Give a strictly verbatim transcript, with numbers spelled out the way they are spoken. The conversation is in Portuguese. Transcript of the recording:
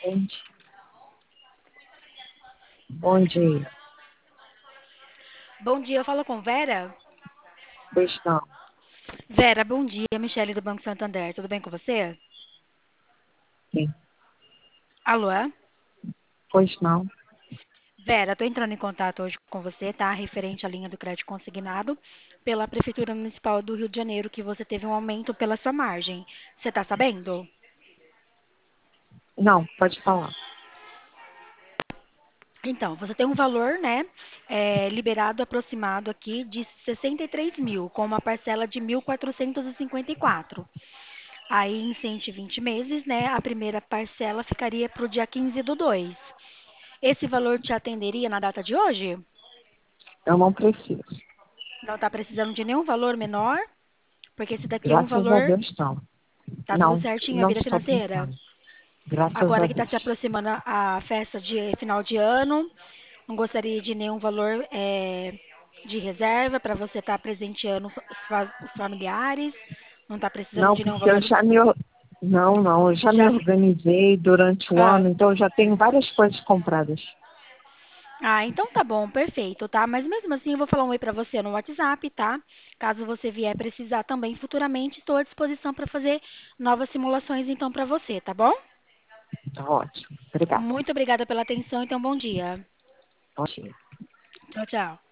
Entendi. Bom dia. Bom dia, eu falo com Vera. Pois não. Vera, bom dia, Michele do Banco Santander. Tudo bem com você? Sim. Alô? Pois não. Vera, estou entrando em contato hoje com você, tá? Referente à linha do crédito consignado pela Prefeitura Municipal do Rio de Janeiro, que você teve um aumento pela sua margem. Você está sabendo? Não, pode falar. Então, você tem um valor, né, é, liberado aproximado aqui de sessenta e três mil, com uma parcela de mil quatrocentos e cinquenta e quatro. Aí, em cento e vinte meses, né, a primeira parcela ficaria para o dia quinze do dois. Esse valor te atenderia na data de hoje? Eu não preciso. Não está precisando de nenhum valor menor? Porque esse daqui é um Graças a valor. Deus, não. Tá tudo Não, certinho a não vida estou financeira? precisando. Graças Agora a que está se Deus. aproximando a a festa de final de ano, não gostaria de nenhum valor é, de reserva para você estar presenteando os, fa- os familiares? Não está precisando Não, de nenhum porque eu valor? já me... or- Não, não, eu já me Já. organizei durante o Ah, ano, então eu já tenho várias coisas compradas. Ah, então tá bom, perfeito, tá? Mas mesmo assim eu vou falar um oi pra você no WhatsApp, tá? Caso você vier precisar também futuramente, estou à disposição para fazer novas simulações então para você, tá bom? Tá ótimo. Obrigada. Muito obrigada pela atenção e tenha um bom dia. Bom dia. Tchau, tchau.